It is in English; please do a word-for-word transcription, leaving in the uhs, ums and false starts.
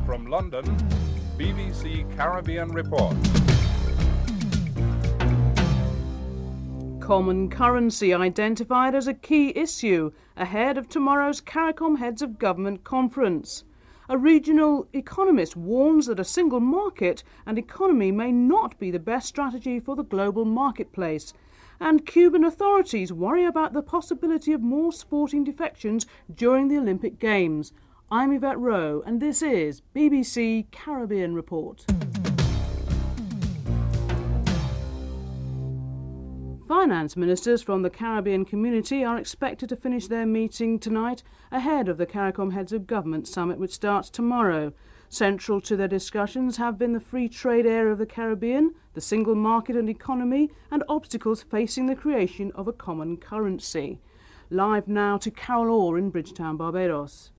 From London, B B C Caribbean Report. Common currency identified as a key issue ahead of tomorrow's CARICOM Heads of Government Conference. A regional economist warns that a single market and economy may not be the best strategy for the global marketplace. And Cuban authorities worry about the possibility of more sporting defections during the Olympic Games. I'm Yvette Rowe, and this is B B C Caribbean Report. Finance ministers from the Caribbean community are expected to finish their meeting tonight ahead of the CARICOM Heads of Government Summit, which starts tomorrow. Central to their discussions have been the free trade area of the Caribbean, the single market and economy, and obstacles facing the creation of a common currency. Live now to Carol Orr in Bridgetown, Barbados.